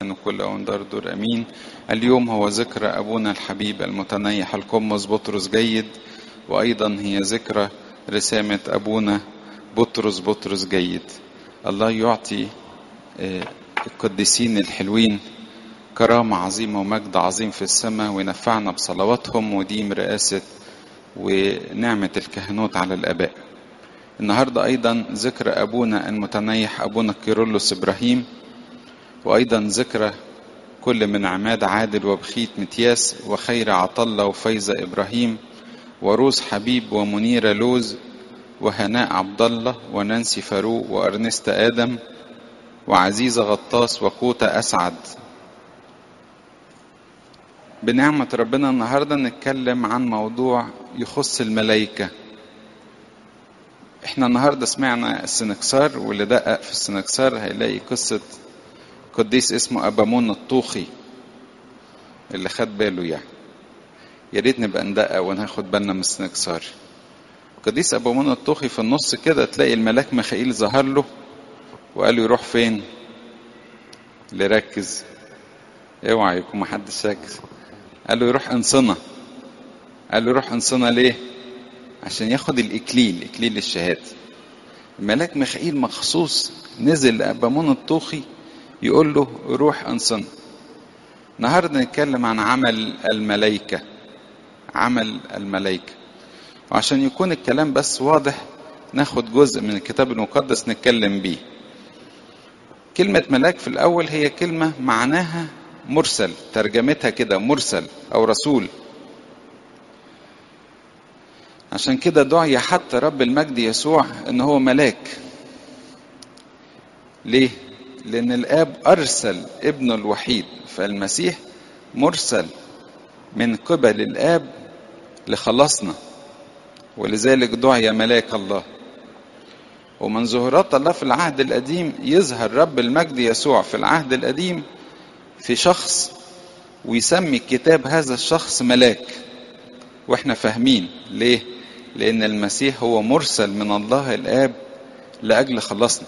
وكل أوندار دور أمين. اليوم هو ذكرى أبونا الحبيب المتنيح القمص بطرس جيد، وأيضا هي ذكرى رسامة أبونا بطرس جيد. الله يعطي القديسين الحلوين كرامة عظيمة ومجد عظيم في السماء، وينفعنا بصلواتهم وديم رئاسة ونعمة الكهنوت على الآباء. النهاردة أيضا ذكرى أبونا المتنيح أبونا كيرلس إبراهيم، وأيضا ذكرى كل من عماد عادل وبخيت متياس وخير عطلة وفايزة إبراهيم وروز حبيب ومنيرة لوز وهناء عبد الله ونانسي فاروق وأرنستا آدم وعزيزة غطاس وكوتة أسعد. بنعمة ربنا النهاردة نتكلم عن موضوع يخص الملائكة. احنا النهاردة سمعنا السنكسار، واللي دقق في السنكسار هيلاقي قصة قديس اسمه أبامون الطوخي اللي خد باله يعني. يا ريت نبقى ندقق وناخد بالنا من السنكسار. قديس أبامون الطوخي في النص كده تلاقي الملاك ميخائيل ظهر له وقال له يروح فين؟ اللي ركز اوعى يكون محدش ساكت. قال له يروح انصنة. قال له يروح انصنة ليه؟ عشان ياخد الإكليل، إكليل الشهادة. الملاك ميخائيل مخصوص نزل لأبامون الطوخي يقول له روح انصنة. النهارده نتكلم عن عمل الملائكة. عمل الملائكة، وعشان يكون الكلام بس واضح ناخد جزء من الكتاب المقدس نتكلم بيه. كلمة ملاك في الأول هي كلمة معناها مرسل، ترجمتها كده مرسل أو رسول. عشان كده دعي حتى رب المجد يسوع إن هو ملاك. ليه؟ لأن الآب أرسل ابنه الوحيد، فالمسيح مرسل من قبل الآب لخلصنا، ولذلك دعي ملاك الله. ومن ظهورات الله في العهد القديم يظهر رب المجد يسوع في العهد القديم في شخص، ويسمي الكتاب هذا الشخص ملاك. واحنا فاهمين ليه؟ لأن المسيح هو مرسل من الله الآب لأجل خلصنا.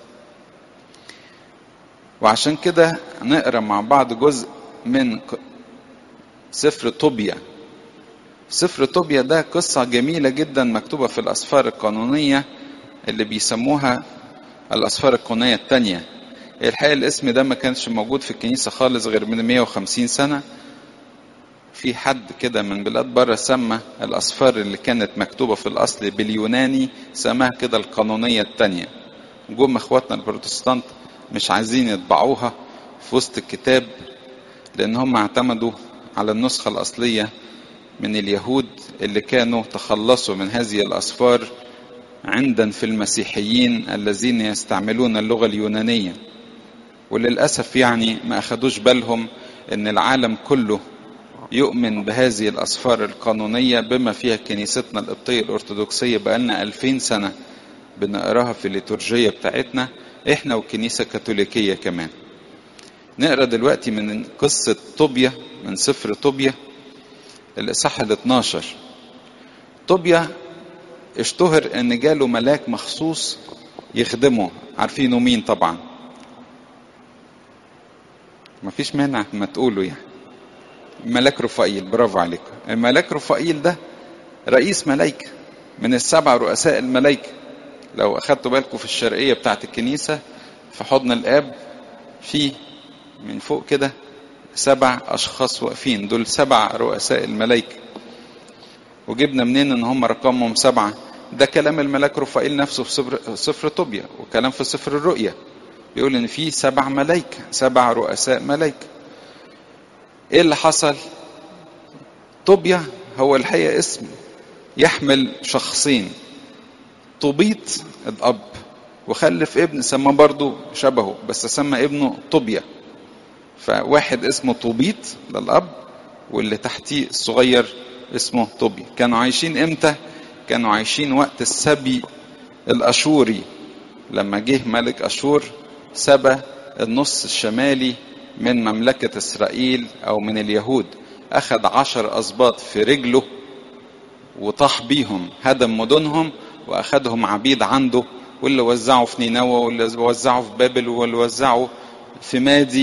وعشان كده نقرأ مع بعض جزء من سفر طوبيا. سفر طوبيا ده قصة جميلة جدا مكتوبة في الأسفار القانونية اللي بيسموها الأسفار القانونية التانية. الحقيقة الاسم ده ما كانش موجود في الكنيسة خالص غير من 150 سنة. في حد كده من بلاد بره سمى الأسفار اللي كانت مكتوبة في الأصل باليوناني سماها كده القانونية التانية. جم اخواتنا البروتستانت مش عايزين يطبعوها في وسط الكتاب، لأن هم اعتمدوا على النسخة الأصلية من اليهود اللي كانوا تخلصوا من هذه الأسفار عندن في المسيحيين الذين يستعملون اللغة اليونانية. وللأسف يعني ما أخدوش بالهم أن العالم كله يؤمن بهذه الأسفار القانونية، بما فيها كنيستنا القبطية الأرثوذكسية بقالنا 2000 سنة بنقراها في الليتورجية بتاعتنا إحنا والكنيسة الكاثوليكية كمان. نقرأ دلوقتي من قصة طوبيا من سفر طوبيا الإصحاح 12. طوبيا اشتهر ان جاله ملاك مخصوص يخدمه. عارفينه مين طبعا؟ مفيش مانع ما تقولوا يعني. ملاك رفائيل. برافو عليكم. الملاك رفائيل ده رئيس ملايكة من السبع رؤساء الملايكة. لو اخدتوا بالكم في الشرقية بتاعت الكنيسة في حضن الآب في من فوق كده 7 أشخاص واقفين، دول 7 رؤساء الملايكة. وجبنا منين ان هم رقمهم 7؟ ده كلام الملاك رفائيل نفسه في سفر طوبيا، وكلام في سفر الرؤيا بيقول ان في 7 ملايكة، 7 رؤساء ملايكة. ايه اللي حصل؟ طوبيا هو الحقيقة اسم يحمل شخصين. طوبيت الاب وخلف ابن سماه برضو شبهه، بس سمى ابنه طوبيا. فواحد اسمه طوبيت للاب، واللي تحتيه الصغير اسمه طوبيا. كانوا عايشين امتى؟ كانوا عايشين وقت السبي الاشوري، لما جه ملك اشور سبى النص الشمالي من مملكة اسرائيل او من اليهود. اخذ 10 اسباط في رجله وطاح بيهم، هدم مدنهم واخذهم عبيد عنده، واللي وزعوا في نينوى واللي وزعوا في بابل واللي وزعوا في مادي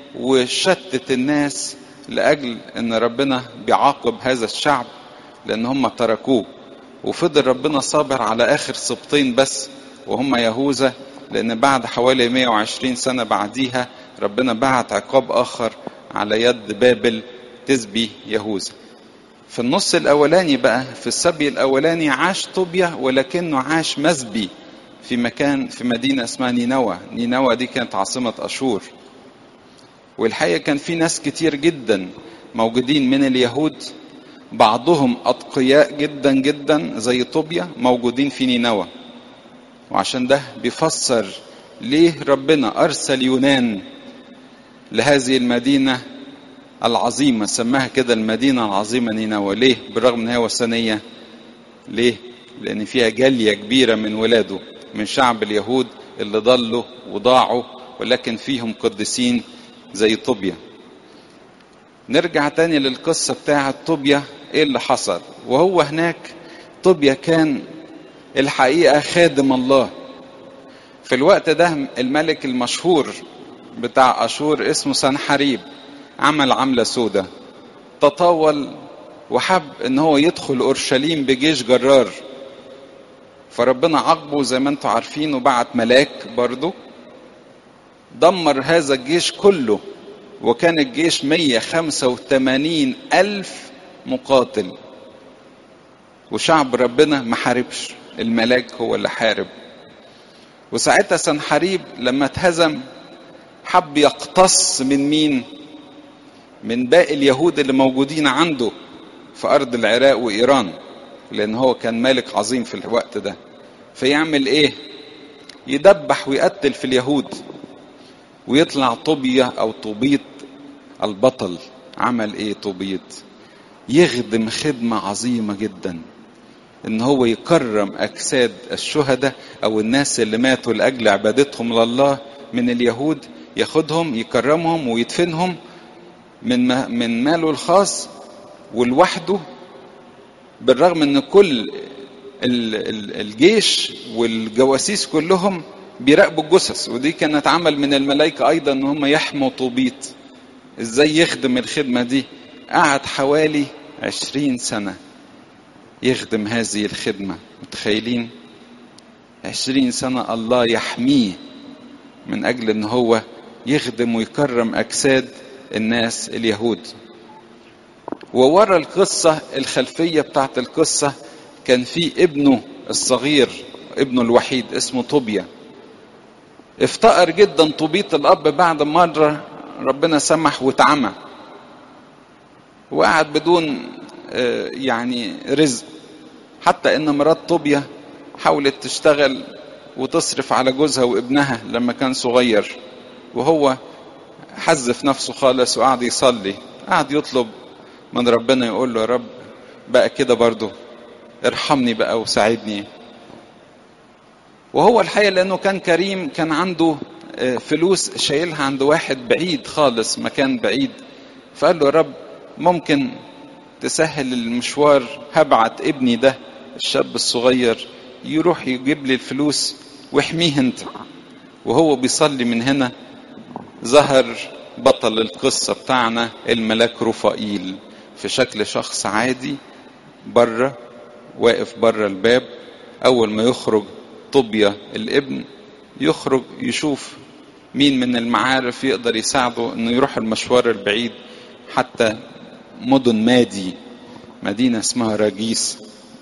وشتت الناس لأجل ان ربنا بيعاقب هذا الشعب لان هم تركوه. وفضل ربنا صابر على اخر سبطين بس وهم يهوذا، لان بعد حوالي 120 سنة بعديها ربنا بعت عقاب اخر على يد بابل تسبي يهوذا. في النص الاولاني بقى في السبي الاولاني عاش طوبيا، ولكنه عاش مسبي في مدينة اسمها نينوى. نينوى دي كانت عاصمة اشور. والحقيقة كان في ناس كتير جدا موجودين من اليهود، بعضهم اتقياء جدا جدا زي طوبيا موجودين في نينوى. وعشان ده بيفسر ليه ربنا ارسل يونان لهذه المدينة العظيمة، سماها كده المدينة العظيمة نينوى. ليه؟ بالرغم ان هي وثنية. ليه؟ لان فيها جالية كبيرة من ولاده من شعب اليهود اللي ضلوا وضاعوا، ولكن فيهم قديسين زي طوبيا. نرجع تاني للقصة بتاعة طوبيا. ايه اللي حصل وهو هناك؟ طوبيا كان الحقيقة خادم الله. في الوقت ده الملك المشهور بتاع أشور اسمه سنحريب عمل عملة سودة، تطاول وحب ان هو يدخل اورشليم بجيش جرار. فربنا عاقبه زي ما انتم عارفين، وبعت ملاك برضو دمر هذا الجيش كله. وكان الجيش 185 ألف مقاتل، وشعب ربنا ما حاربش، الملاك هو اللي حارب. وساعتها سنحريب لما اتهزم حب يقتص من مين؟ من باقي اليهود اللي موجودين عنده في أرض العراق وإيران، لأن هو كان ملك عظيم في الوقت ده. فيعمل إيه؟ يدبح ويقتل في اليهود. ويطلع طوبيا أو طوبيط البطل. عمل إيه طوبيط؟ يخدم خدمة عظيمة جدا، إن هو يكرم أجساد الشهداء أو الناس اللي ماتوا لأجل عبادتهم لله من اليهود، ياخدهم يكرمهم ويدفنهم من ماله الخاص ولوحده، بالرغم ان كل الجيش والجواسيس كلهم بيراقبوا الجثث. ودي كانت عمل من الملائكة ايضا ان هم يحموا طوبيط. ازاي يخدم الخدمة دي؟ قعد حوالي 20 سنة يخدم هذه الخدمة. متخيلين؟ 20 سنة الله يحميه من اجل ان هو يخدم ويكرم اجساد الناس اليهود. وورا القصة الخلفية بتاعت القصة كان في ابنه الصغير، ابنه الوحيد اسمه طوبيا. افتقر جدا طوبيط الاب بعد مرة ربنا سمح واتعمى، وقعد بدون يعني رزق. حتى ان مرات طوبيا حاولت تشتغل وتصرف على جوزها وابنها لما كان صغير، وهو حذف نفسه خالص وقعد يصلي، قعد يطلب من ربنا، يقول له يا رب بقى كده برضو ارحمني بقى وساعدني. وهو الحقيقة لأنه كان كريم كان عنده فلوس شايلها عند واحد بعيد خالص، مكان بعيد. فقال له يا رب ممكن تسهل المشوار، هبعت ابني ده الشاب الصغير يروح يجيب لي الفلوس واحميه انت. وهو بيصلي من هنا ظهر بطل القصة بتاعنا الملاك رفائيل في شكل شخص عادي بره، واقف بره الباب. اول ما يخرج طوبيا الابن يخرج يشوف مين من المعارف يقدر يساعده انه يروح المشوار البعيد حتى مدن مادي، مدينة اسمها راجيس.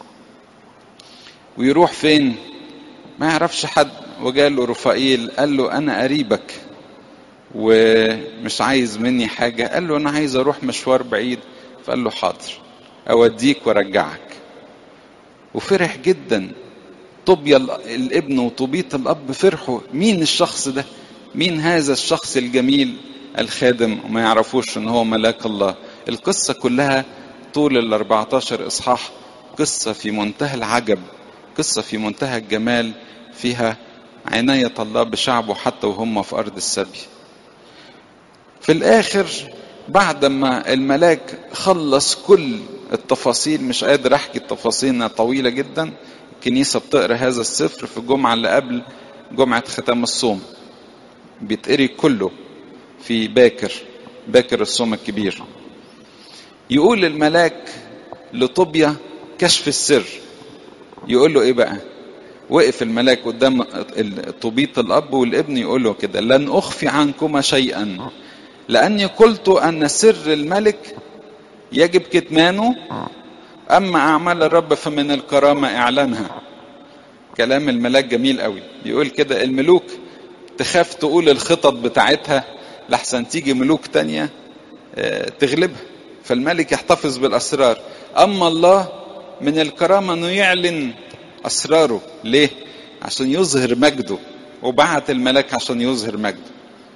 ويروح فين؟ ما يعرفش حد. وجاله رفائيل قال له انا قريبك ومش عايز مني حاجة. قال له انا عايز اروح مشوار بعيد. فقال له حاضر اوديك وارجعك. وفرح جدا طوبيا الابن وطوبيط الاب، فرحوا مين الشخص ده، مين هذا الشخص الجميل الخادم، وما يعرفوش ان هو ملاك الله. القصة كلها طول 14 اصحاح قصة في منتهى العجب، قصة في منتهى الجمال، فيها عناية الله بشعبه حتى وهم في ارض السبي. في الاخر بعد ما الملاك خلص كل التفاصيل، مش قادر احكي التفاصيل طويلة جدا، الكنيسة بتقرأ هذا السفر في الجمعة اللي قبل جمعة ختام الصوم، بيتقري كله. في باكر الصوم الكبير. يقول الملاك لطوبيا كشف السر. يقول له ايه بقى؟ وقف الملاك قدام طوبيت الاب والابن يقول له كده: لن اخفي عنكما شيئا، لاني قلت ان سر الملك يجب كتمانه، اما اعمال الرب فمن الكرامة اعلانها. كلام الملاك جميل قوي. يقول كده: الملوك تخاف تقول الخطط بتاعتها لحسن تيجي ملوك تانية تغلبها، فالملك يحتفظ بالاسرار. اما الله من الكرامة انه يعلن اسراره. ليه؟ عشان يظهر مجده، وبعت الملاك عشان يظهر مجده.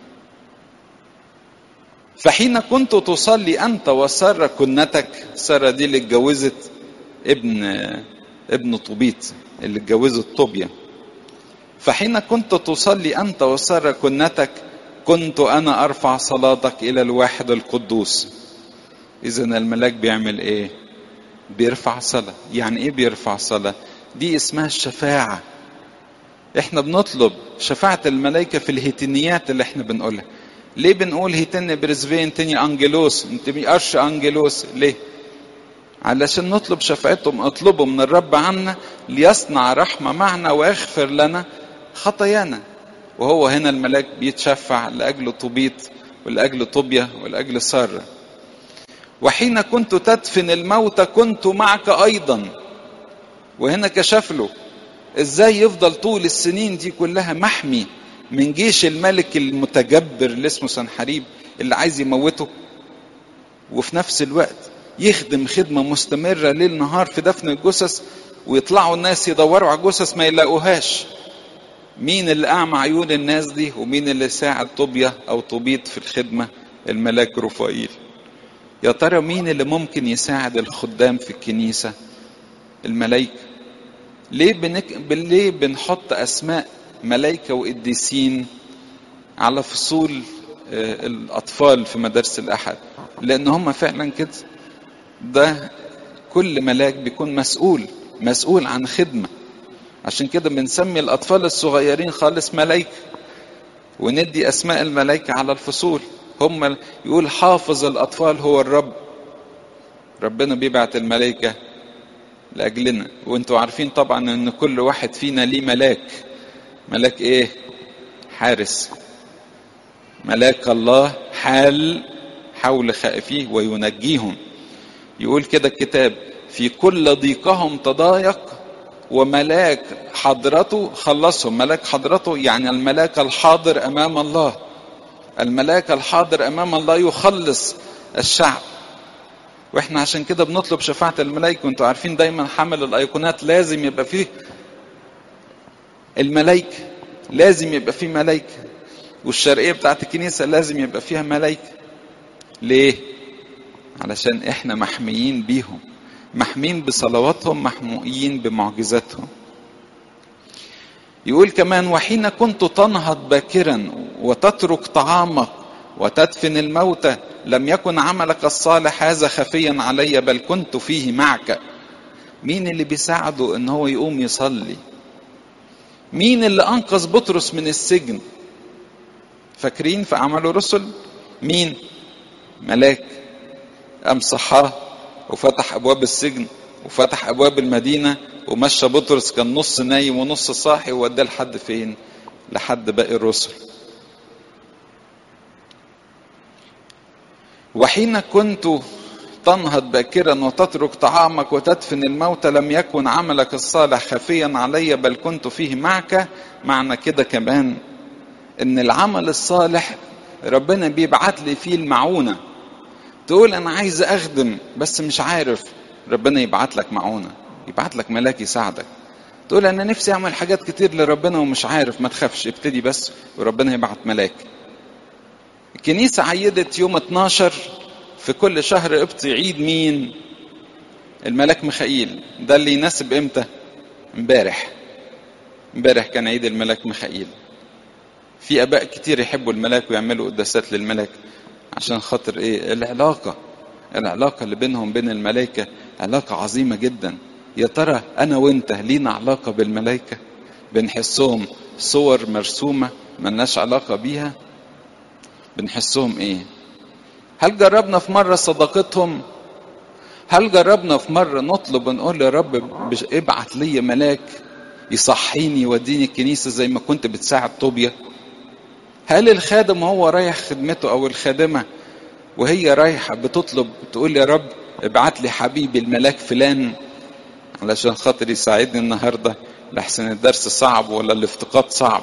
فحين كنت تصلي انت وسارة كنتك، سارة دي اللي اتجوزت ابن طوبيت، اللي اتجوزت طوبيا. فحين كنت تصلي انت وسارة كنتك كنت انا ارفع صلاتك الى الواحد القدوس. اذا الملاك بيعمل ايه؟ بيرفع صلاة. يعني ايه بيرفع صلاة؟ دي اسمها الشفاعة. احنا بنطلب شفاعة الملائكة في الهيتينيات اللي احنا بنقولها. ليه بنقول هيتن برزبين تاني انجلوس انت بيقرش انجلوس؟ ليه؟ علشان نطلب شفاعتهم. اطلبوا من الرب عنا ليصنع رحمة معنا ويغفر لنا خطايانا. وهو هنا الملاك بيتشفع لأجل طوبيت ولأجل طوبيا ولأجل سارة. وحين كنت تدفن الموت كنت معك أيضا. وهنا كشف له ازاي يفضل طول السنين دي كلها محمي من جيش الملك المتجبر اللي اسمه سنحريب اللي عايز يموته، وفي نفس الوقت يخدم خدمة مستمرة ليل نهار في دفن الجثث، ويطلعوا الناس يدوروا على الجثث ما يلاقوهاش. مين اللي أعمى عيون الناس دي؟ ومين اللي ساعد طوبيا أو طوبيت في الخدمة؟ الملاك رفائيل. يا ترى مين اللي ممكن يساعد الخدام في الكنيسة؟ الملائكة. ليه بنحط أسماء ملائكة وقديسين على فصول الأطفال في مدارس الأحد؟ لأن هم فعلا كده. ده كل ملاك بيكون مسؤول عن خدمة. عشان كده بنسمي الأطفال الصغيرين خالص ملائكة، وندي أسماء الملائكة على الفصول. هم يقول حافظ الأطفال هو الرب. ربنا بيبعت الملائكة لأجلنا. وانتوا عارفين طبعا ان كل واحد فينا ليه ملاك ايه؟ حارس. ملاك الله حال حول خائفيه وينجيهم. يقول كده الكتاب: في كل ضيقهم تضايق وملاك حضرته خلصهم. ملاك حضرته يعني الملاك الحاضر امام الله. الملاك الحاضر امام الله يخلص الشعب. واحنا عشان كده بنطلب شفاعة الملائكة. وانتوا عارفين دايما حمل الايقونات لازم يبقى فيه الملائكة، لازم يبقى فيه ملائكة. والشرقية بتاعت الكنيسة لازم يبقى فيها ملائكة. ليه؟ علشان احنا محميين بيهم، محميين بصلواتهم، محمويين بمعجزاتهم. يقول كمان: وحين كنت تنهض باكرا وتترك طعامك وتدفن الموتى لم يكن عملك الصالح هذا خفيا علي بل كنت فيه معك. مين اللي بيساعده ان هو يقوم يصلي؟ مين اللي انقذ بطرس من السجن؟ فاكرين في اعمال الرسل مين؟ ملاك قام صحاه وفتح ابواب السجن وفتح ابواب المدينة ومشى بطرس، كان نص نايم ونص صاحي، ووداه لحد فين؟ لحد باقي الرسل. وحين كنت تنهض باكرا وتترك طعامك وتدفن الموتى لم يكن عملك الصالح خفيا علي بل كنت فيه معك. معنى كده كمان ان العمل الصالح ربنا بيبعت لي فيه المعونة. تقول انا عايز اخدم بس مش عارف، ربنا يبعت لك معونة، يبعت لك ملاك يساعدك. تقول انا نفسي اعمل حاجات كتير لربنا ومش عارف، ما تخافش، ابتدي بس وربنا يبعت ملاك. الكنيسة عيدت يوم 12 في كل شهر قبطي عيد مين؟ الملاك ميخائيل. ده اللي يناسب امتى؟ امبارح كان عيد الملاك ميخائيل. في اباء كتير يحبوا الملاك ويعملوا قداسات للملاك عشان خاطر ايه؟ العلاقة اللي بينهم بين الملائكة علاقة عظيمة جدا. يا ترى انا وانت لينا علاقة بالملائكة؟ بنحسهم صور مرسومة ملناش علاقة بيها؟ بنحسهم ايه؟ هل جربنا في مرة صداقتهم؟ هل جربنا في مرة نطلب ونقول يا رب ابعت لي ملاك يصحيني يوديني الكنيسة زي ما كنت بتساعد طوبيا؟ هل الخادم هو رايح خدمته او الخادمة وهي رايحة بتطلب تقول يا رب ابعت لي حبيبي الملاك فلان علشان خاطر يساعدني النهاردة لحسن الدرس صعب ولا الافتقاد صعب؟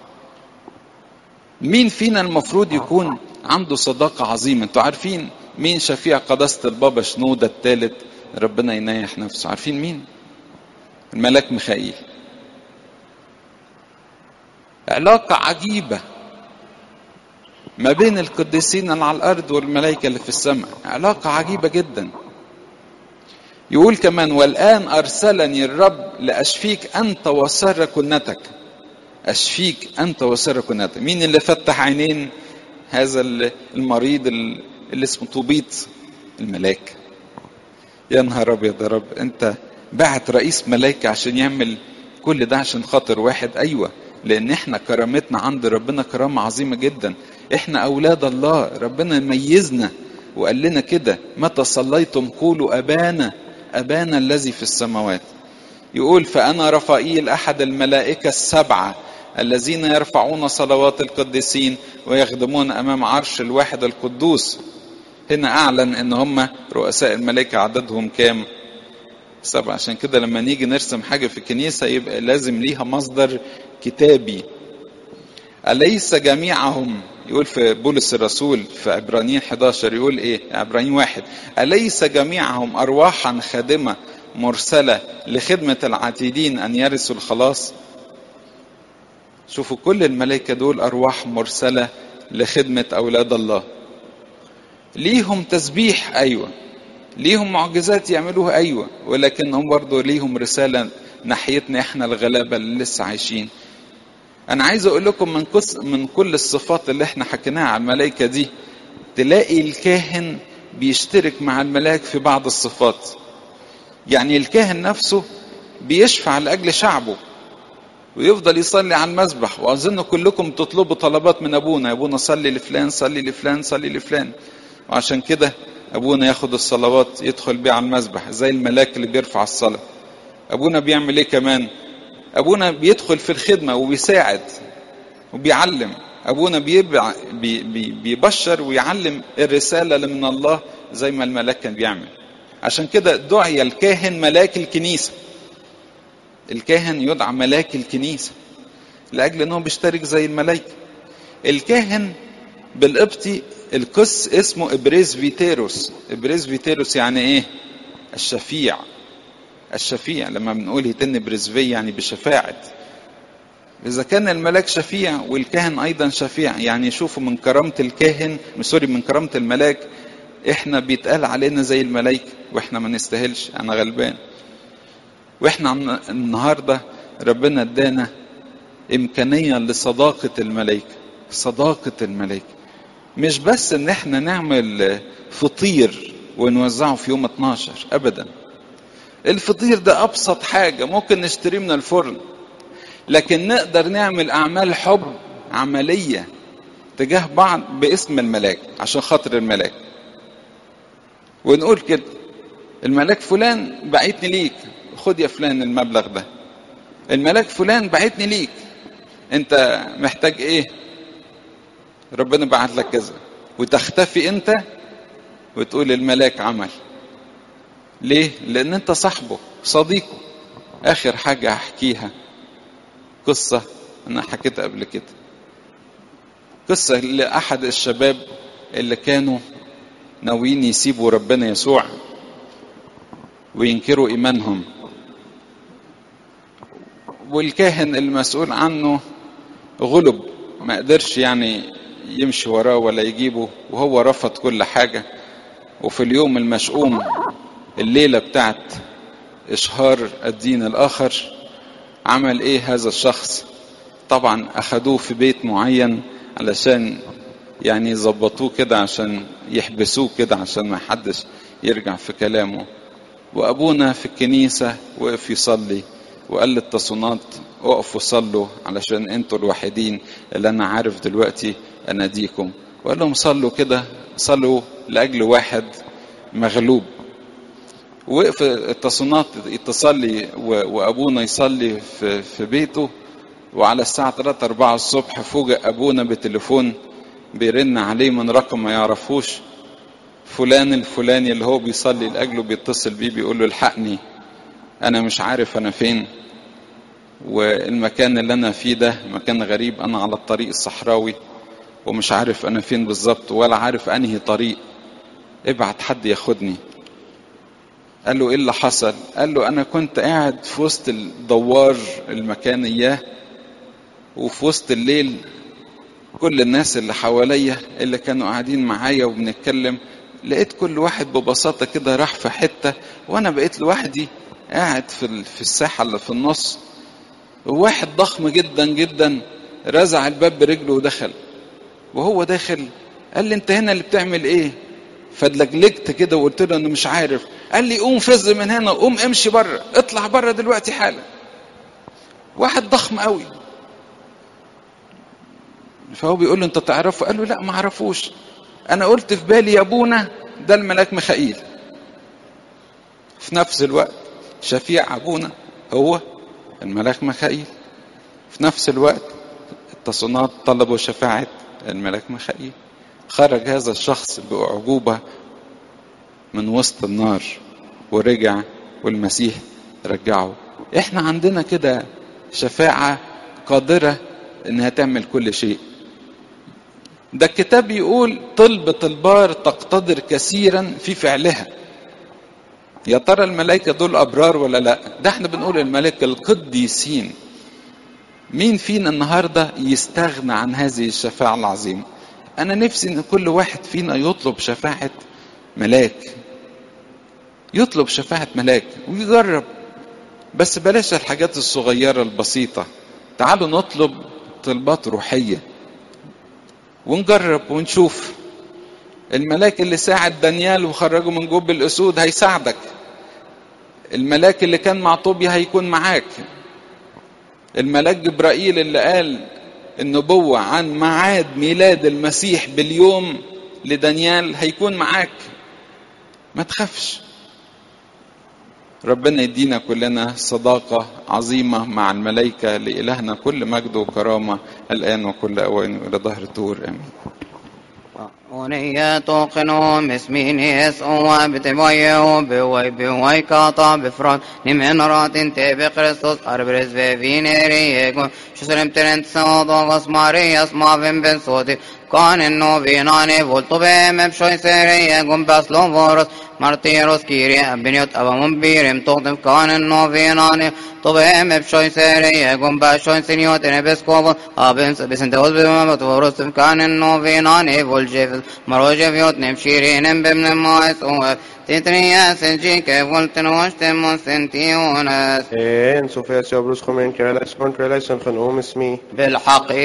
مين فينا المفروض يكون عنده صداقة عظيمة؟ انتوا عارفين مين شفيع قداسة البابا شنودة الثالث ربنا ينيح نفسه؟ عارفين مين؟ الملاك ميخائيل. علاقة عجيبة ما بين القديسين اللي على الأرض والملائكة اللي في السماء، علاقة عجيبة جدا. يقول كمان والآن أرسلني الرب لأشفيك أنت وسر كنتك. أشفيك أنت وسر كنتك. مين اللي فتح عينين هذا المريض اللي اسمه طوبيت؟ الملاك. يا نهار أبيض يا رب، أنت بعت رئيس ملائكة عشان يعمل كل ده عشان خاطر واحد؟ أيوة، لأن احنا كرامتنا عند ربنا كرامة عظيمة جدا. احنا أولاد الله، ربنا ميزنا وقال لنا كده متى صليتم قولوا أبانا أبانا الذي في السماوات. يقول فأنا رفائيل أحد الملائكة السبعة الذين يرفعون صلوات القديسين ويخدمون أمام عرش الواحد القدوس. هنا أعلن إن هم رؤساء الملائكة عددهم كام؟ 7. عشان كده لما نيجي نرسم حاجة في الكنيسة يبقى لازم ليها مصدر كتابي. أليس جميعهم، يقول في بولس الرسول في عبرانيين 11 يقول ايه؟ عبرانيين 1 أليس جميعهم أرواحا خادمة مرسلة لخدمة العتيدين أن يرثوا الخلاص؟ شوفوا كل الملائكة دول أرواح مرسلة لخدمة أولاد الله. ليهم تسبيح أيوة، ليهم معجزات يعملوها أيوة، ولكنهم برضو ليهم رسالة ناحيتنا احنا الغلابة اللي لسه عايشين. أنا عايز أقول لكم من كل الصفات اللي احنا حكيناها على الملائكة دي تلاقي الكاهن بيشترك مع الملاك في بعض الصفات. يعني الكاهن نفسه بيشفع لأجل شعبه ويفضل يصلي على المذبح. وأظن كلكم تطلبوا طلبات من أبونا، يا أبونا صلي لفلان صلي لفلان صلي لفلان، وعشان كده أبونا ياخد الصلوات يدخل بيها على المذبح زي الملاك اللي بيرفع الصلاة. أبونا بيعمل إيه كمان؟ أبونا بيدخل في الخدمة وبيساعد وبيعلم. أبونا بيبشر ويعلم الرسالة اللي من الله زي ما الملاك كان بيعمل. عشان كده دعي الكاهن ملاك الكنيسة. الكاهن يدعى ملاك الكنيسة لأجل أنه بيشترك زي الملائكة. الكاهن بالقبطي القس اسمه إبريزفيتيروس. إبريزفيتيروس يعني إيه؟ الشفيع. الشفيع لما بنقول يتن بريزفي يعني بشفاعة. إذا كان الملاك شفيع والكاهن أيضا شفيع، يعني شوفوا من كرامة الكاهن من كرامة الملاك إحنا بيتقال علينا زي الملائكة وإحنا ما نستاهلش. أنا غلبان. وإحنا النهاردة ربنا ادانا إمكانية لصداقة الملائكة. صداقة الملائكة مش بس إن إحنا نعمل فطير ونوزعه في يوم 12 أبدا. الفطير ده أبسط حاجة ممكن نشتريه من الفرن، لكن نقدر نعمل أعمال حب عملية تجاه بعض باسم الملاك عشان خاطر الملاك. ونقول كده الملاك فلان بعتني ليك، خد يا فلان المبلغ ده. الملاك فلان بعتني ليك، انت محتاج ايه؟ ربنا بعت لك كذا. وتختفي انت وتقول الملاك عمل. ليه؟ لان انت صاحبه صديقه. اخر حاجة هحكيها قصة انا حكيتها قبل كده. قصة لأحد الشباب اللي كانوا ناويين يسيبوا ربنا يسوع وينكروا إيمانهم، والكاهن المسؤول عنه غلب، ما قدرش يعني يمشي وراه ولا يجيبه، وهو رفض كل حاجة. وفي اليوم المشؤوم الليلة بتاعت إشهار الدين الآخر عمل إيه هذا الشخص؟ طبعا أخدوه في بيت معين علشان يعني يظبطوه كده عشان يحبسوه كده عشان ما حدش يرجع في كلامه. وأبونا في الكنيسة وقف يصلي وقال للتصونات وقفوا صلوا علشان انتوا الوحيدين اللي أنا عارف دلوقتي أناديكم. وقال لهم صلوا كده، صلوا لأجل واحد مغلوب. وقف التصنيات تصلي وأبونا يصلي في بيته، وعلى الساعة 3-4 الصبح فوجئ أبونا بتليفون بيرن عليه من رقم ما يعرفوش، فلان الفلاني اللي هو بيصلي لأجله بيتصل بيه بيقول له الحقني، أنا مش عارف أنا فين، والمكان اللي أنا فيه ده مكان غريب، أنا على الطريق الصحراوي ومش عارف أنا فين بالظبط ولا عارف أنهي طريق، ابعت حد ياخدني. قال له إيه اللي حصل؟ قال له أنا كنت قاعد في وسط الدوار المكان إياه، وفي وسط الليل كل الناس اللي حواليا اللي كانوا قاعدين معايا وبنتكلم، لقيت كل واحد ببساطة كده راح في حتة، وأنا بقيت لوحدي قاعد في الساحة اللي في النص، وواحد ضخم جدا جدا رزع الباب برجله ودخل. وهو داخل قال لي انت هنا اللي بتعمل ايه؟ فدلجلجت كده وقلت له انا مش عارف. قال لي قوم فز من هنا، قوم امشي بره، اطلع بره دلوقتي حالا. واحد ضخم قوي. فهو بيقول له انت تعرفه؟ قال له لا ما اعرفوش، انا قلت في بالي يا ابونا ده الملاك ميخائيل. في نفس الوقت شفيع ابونا هو الملاك ميخائيل. في نفس الوقت التصنيات طلبوا شفاعة الملاك ميخائيل. خرج هذا الشخص بأعجوبة من وسط النار ورجع، والمسيح رجعه. احنا عندنا كده شفاعة قادرة انها تعمل كل شيء. ده الكتاب يقول طلبة البار تقتدر كثيرا في فعلها. يا ترى الملائكة دول أبرار ولا لا؟ ده احنا بنقول الملائكة القديسين. مين فينا النهاردة يستغنى عن هذه الشفاعة العظيمة؟ أنا نفسي إن كل واحد فينا يطلب شفاعة ملاك، يطلب شفاعة ملاك ويجرب. بس بلاش الحاجات الصغيرة البسيطة، تعالوا نطلب طلبات روحية ونجرب ونشوف. الملاك اللي ساعد دانيال وخرجه من جب الأسود هيساعدك. الملاك اللي كان مع طوبيا هيكون معاك. الملاك جبرائيل اللي قال النبوة عن ميعاد ميلاد المسيح باليوم لدانيال هيكون معاك. ما تخافش. ربنا يدينا كلنا صداقة عظيمة مع الملائكة. لإلهنا كل مجد وكرامة الآن وكل أوان إلى ظهر الدهور. آمين. ونية توقنهم اسمين يسوع بتبويه بوي كاطا بفراد نمن رات تبي كريستوس أربرز فينيريكو شسرم ترنت سودوغس مارياس مافن بن سودي كان إنه بيناني فولتو بهم بشوي سيريكم بسلو فورس مارتيروس كيري أبنيوت أبامون بيرم تقدم كان إنه بيناني طبهم بشوي سيريكم بشوي سنيوت نبسكوب أبنس بسنتوز بمبتورس كان إنه بيناني فولجيف مروجة فيوت نمشيرين بمن ما يسوه تتريا سنجيك فولتن واشتم سنتيونس En Sofia Sjabros kommer en kväll, en kväll som kan om اسمي بالحق